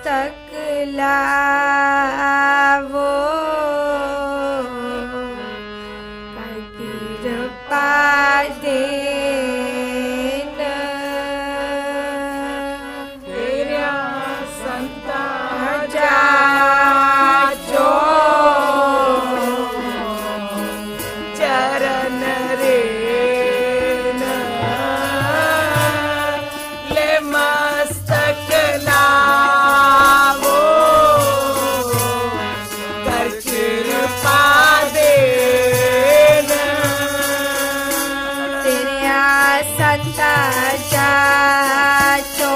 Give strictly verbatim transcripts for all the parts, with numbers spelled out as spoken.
मस्तक लावो कृपा देना तेरा संता जाचो चरण रे ले मस्तक लावो कर कृपा देना तेरा संता जाचो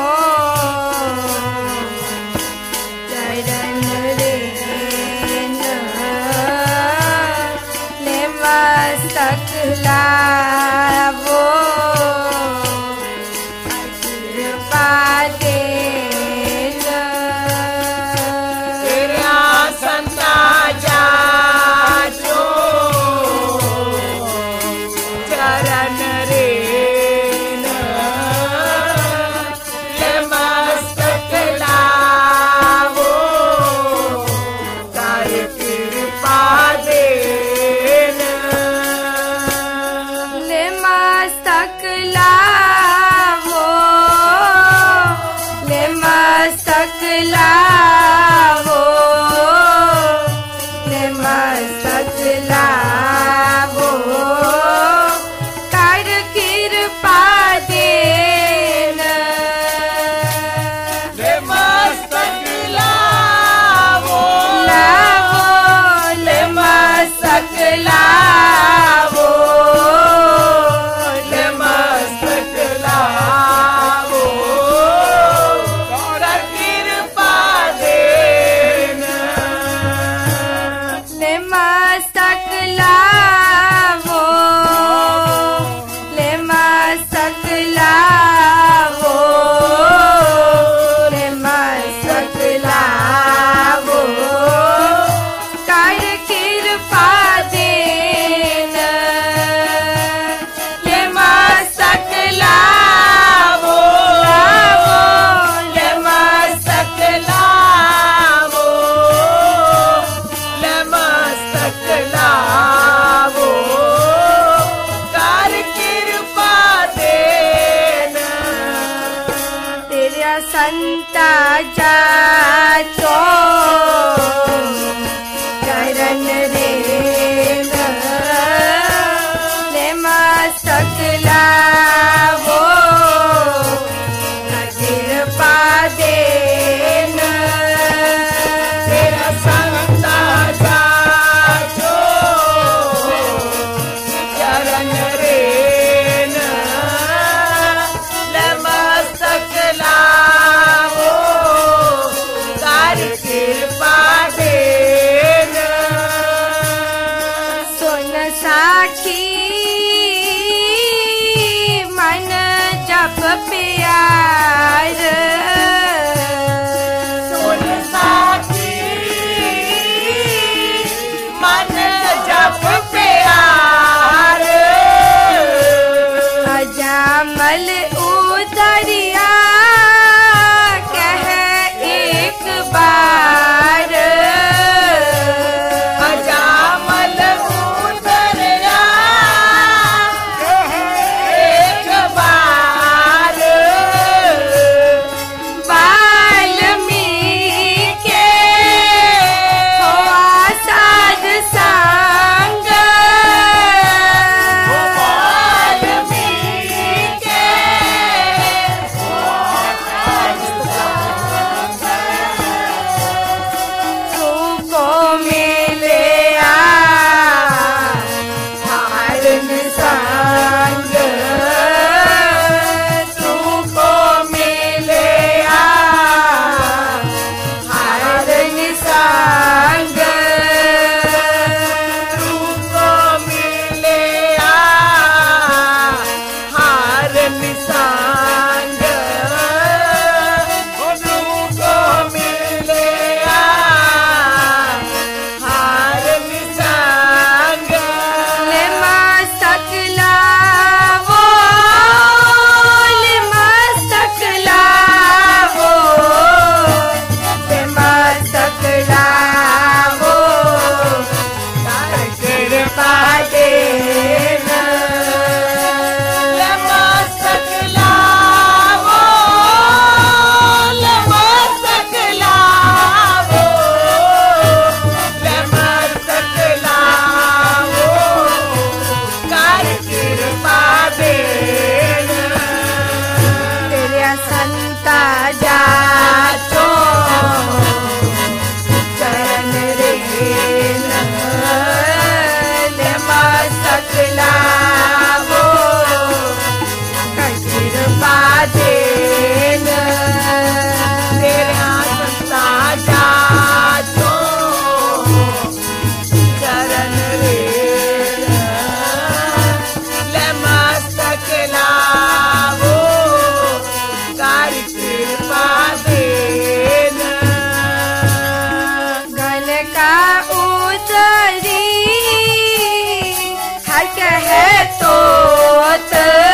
चरण रेना ले मस्तक लावो कृपा देना तेरा संता जाचो चरण रे ले मस्तक लावो कर कृपा देना ले मस्तक लावो ले मस्तक लावो ले मस्तक लावो कर कृपा देना ले मस्तक लावो लावो ले मस्तक लावो ले मस्तक लावो कर कृपा देना ले मस्तक लावो ले मस्तक लावो ले मस्तक लावो कर कृपा देना ले मस्तक लावो लावो ले मस्तक लावो ले मस्तक लावो कर कृपा देना तेरा संता जाचो चरण रेना ले मस्तक लावो कृपा देना तेरा संता जाचो चरण रे ले मस्तक लावो कर कृपा देना या संता जाचो चरण रेन ले मस्तक लावो कृपा देन तेरा संता जाचो चरण रेन ले मस्तक लावो कृपा देन गल का उतरी हर कहे तोत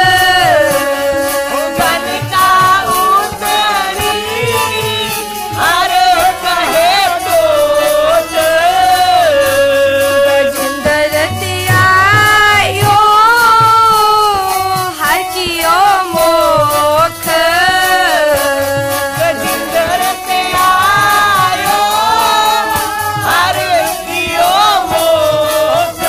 गल का उतरी हर कहे तोत गजेंद्र त्यायो हर कियो मोख गजेंद्र त्यायो हर कियो मोख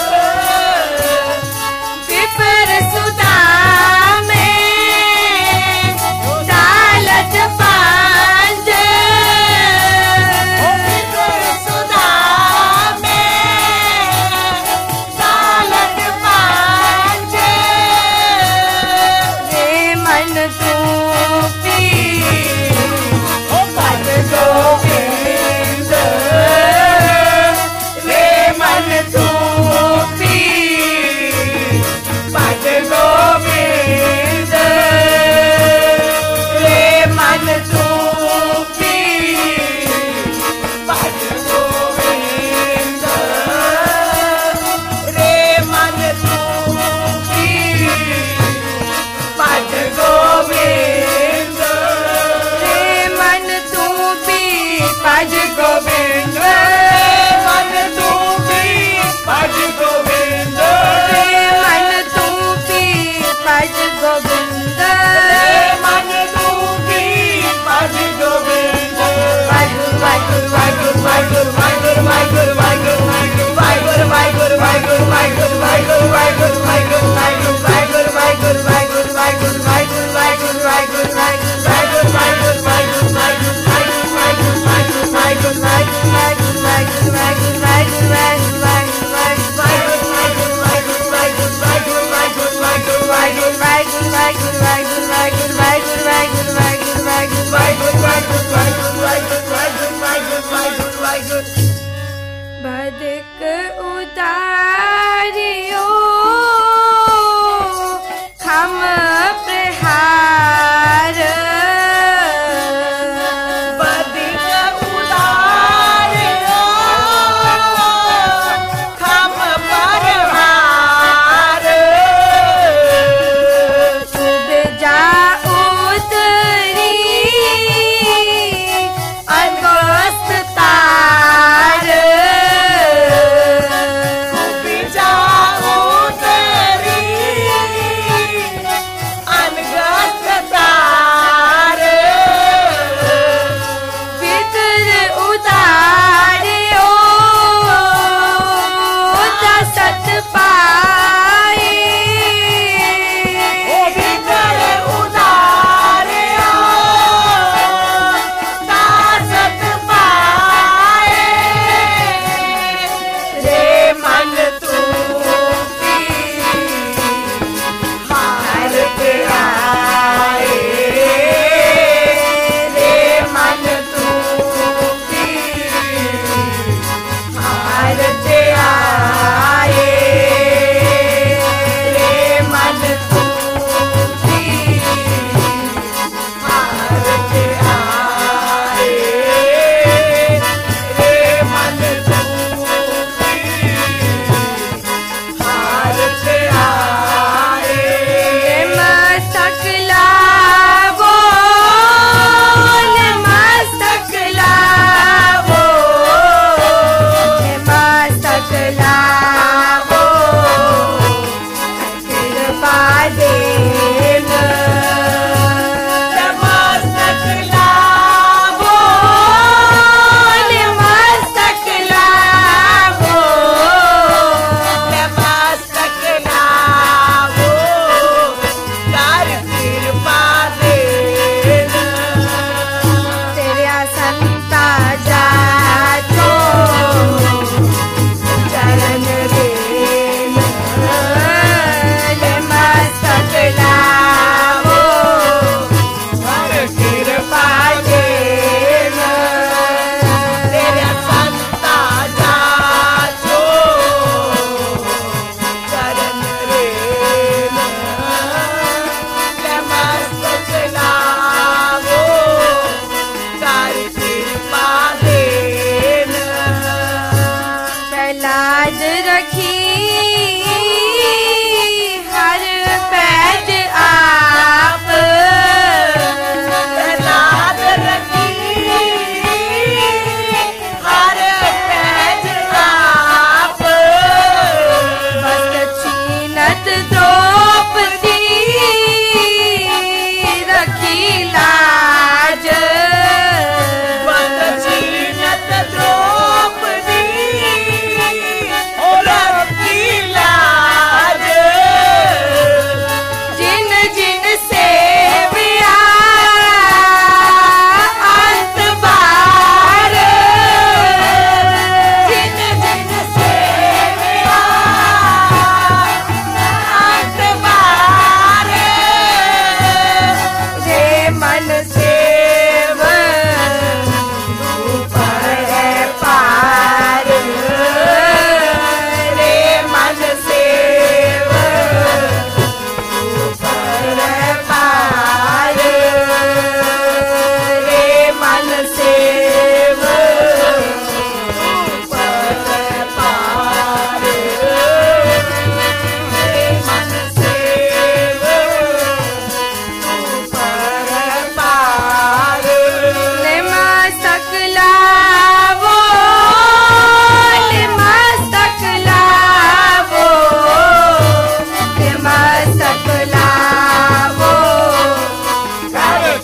विपर सुधा में डालत पांज सुधा में सालत पांच रे मन तू पी ओ पद गोविंद रे मन तू पी पद गोविंद रे मन तू पी पद गोविंद रे मन तू पी पद गोविंद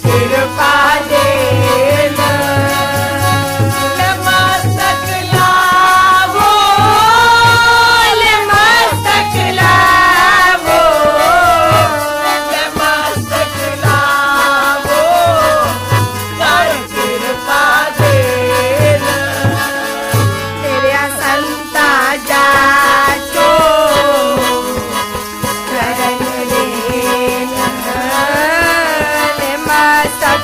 कृपा देना मस्तक लावो मस्तक लावो मस्तक लावो कर कृपा देना तेरे संता जाचो करण देना मस्तक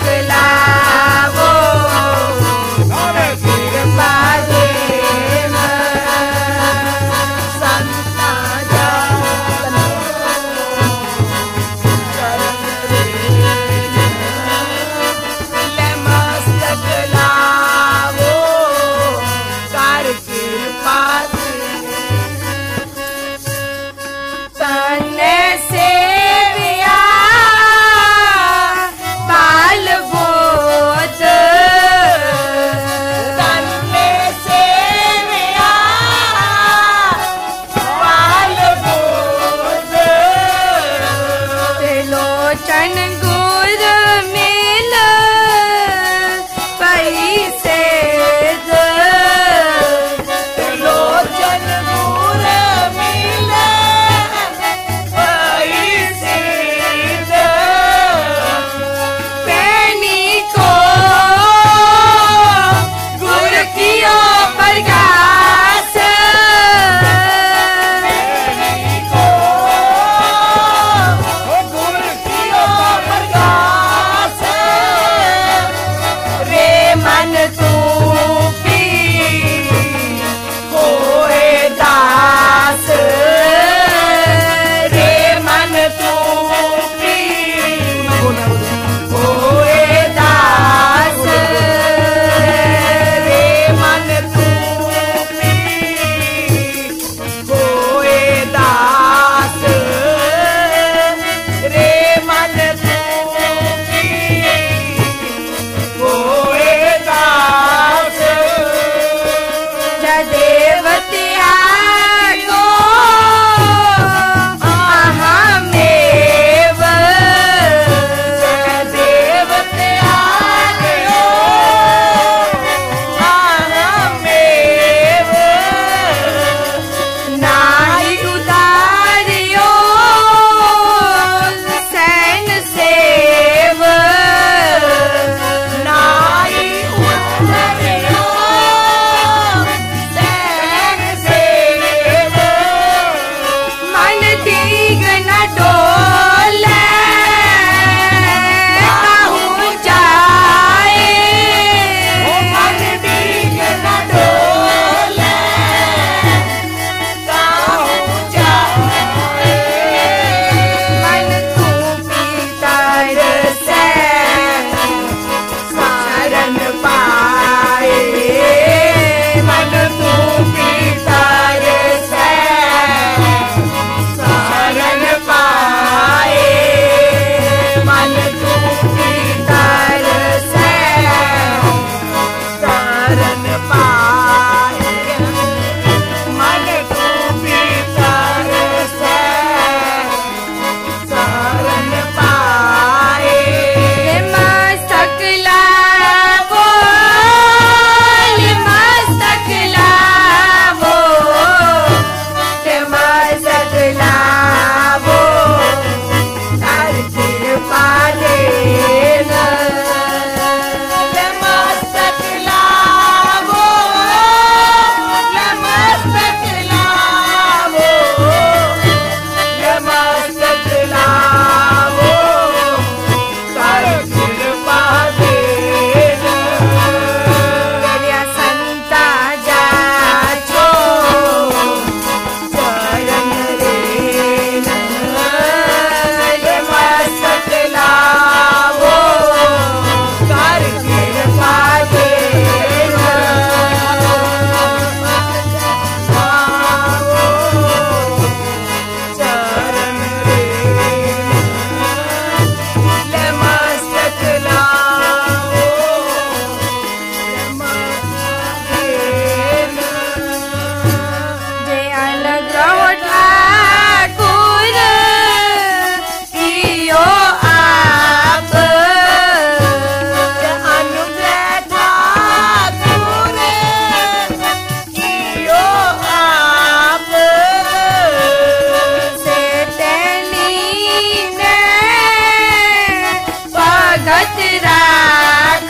स्वागत राख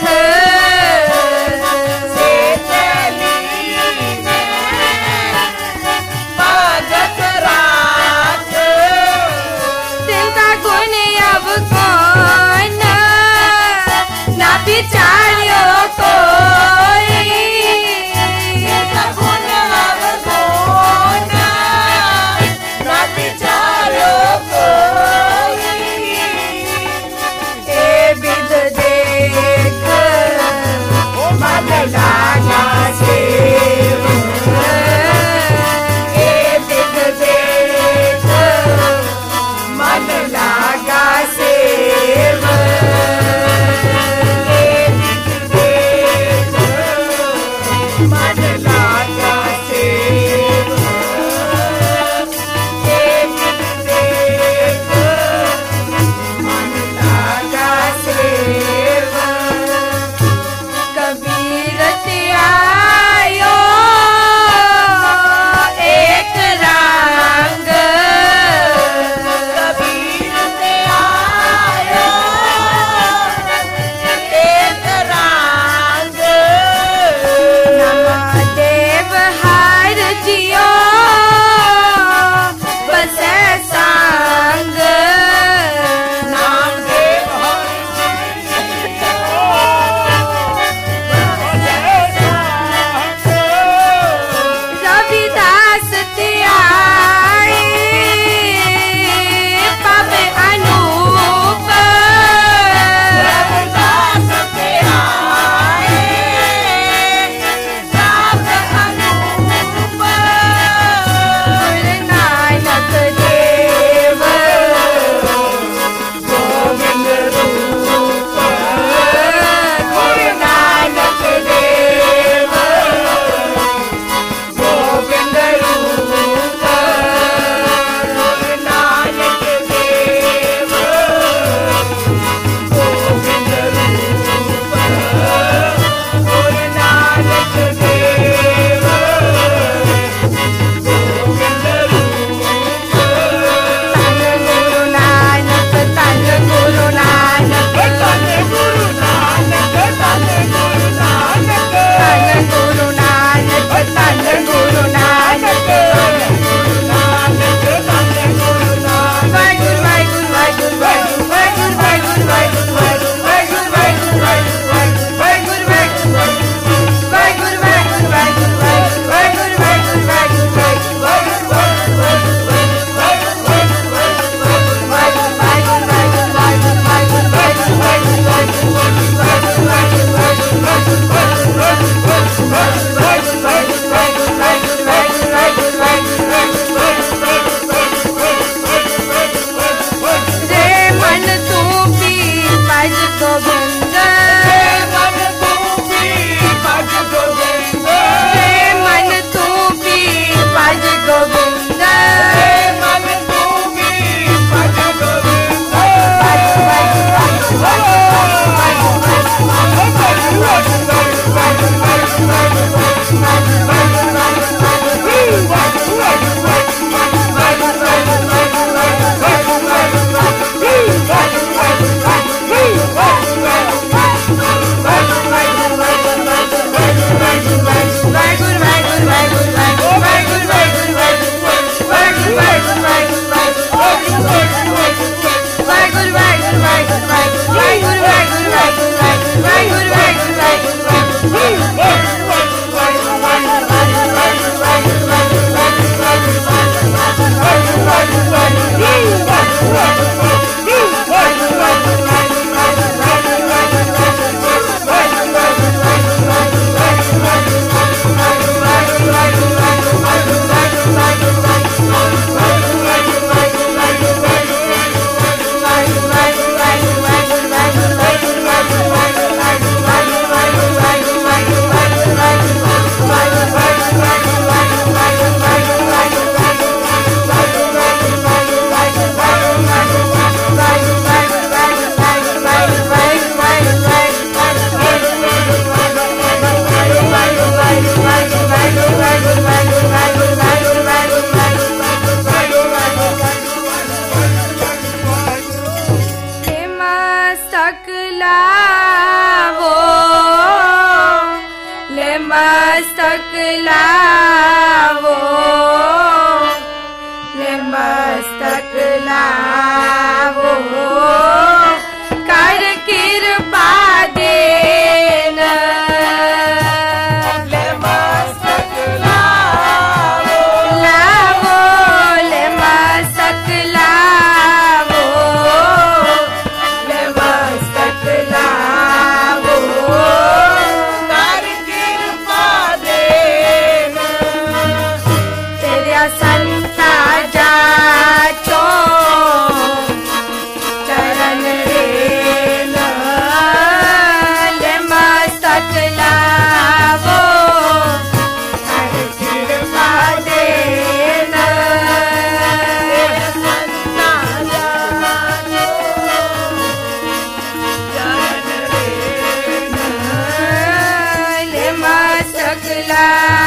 से चली स्वागत राख तिनका गुण अब कौन ना बिचारियो कोई गुण अब कौन ना बिचारो कोई ए विध देख मन लागा सेव ए विध देख मन लागा सेव मन लागा सेव मन लागा सेव कबीर आयो एक रंग कबीर ने आयो एक रंग देव हार जियो बस संग नाम देव रविदास त्याई पावे अनूप रविदास के आए राम अनूप गुरु नानक देव गोविंद रूप गुरु नानक देव गोविंद रूप गुरु नानक देव गोविंद रूप गुरु नानक देव गोविंद रूप तन गुरु नानक तन गुरु नानक तन गुरु नानक तन गुरु नानक तन गुरु नानक तन गुरु नानक गुरु नानक तन गुरु नानक वाहिगुरु वाहिगुरु वाहिगुरु वाहिगुरु वाहिगुरु वाहिगुरु वाहिगुरु वाहिगुरु वाहिगुरु वाहिगुरु वाहिगुरु वाहिगुरु वाहिगुरु वाहिगुरु वाहिगुरु वाहिगुरु रे मन तू पी भज गोविंद मन तूफी भज गोविंद रे मन तू पी भज गोविंद मन तूफी भज गोविंद Hey! लावो ले मस्तक लावो ले मस्तक लावो कर कृपा देना ले मस्तक लावो लावो ले मस्तक लावो ले मस्तक लावो कर कृपा देना तेरा संता जाचो चरण रेन ले मस्तक लावो कर कृपा देना संता जानो चरण रेन ले मस्तक लावो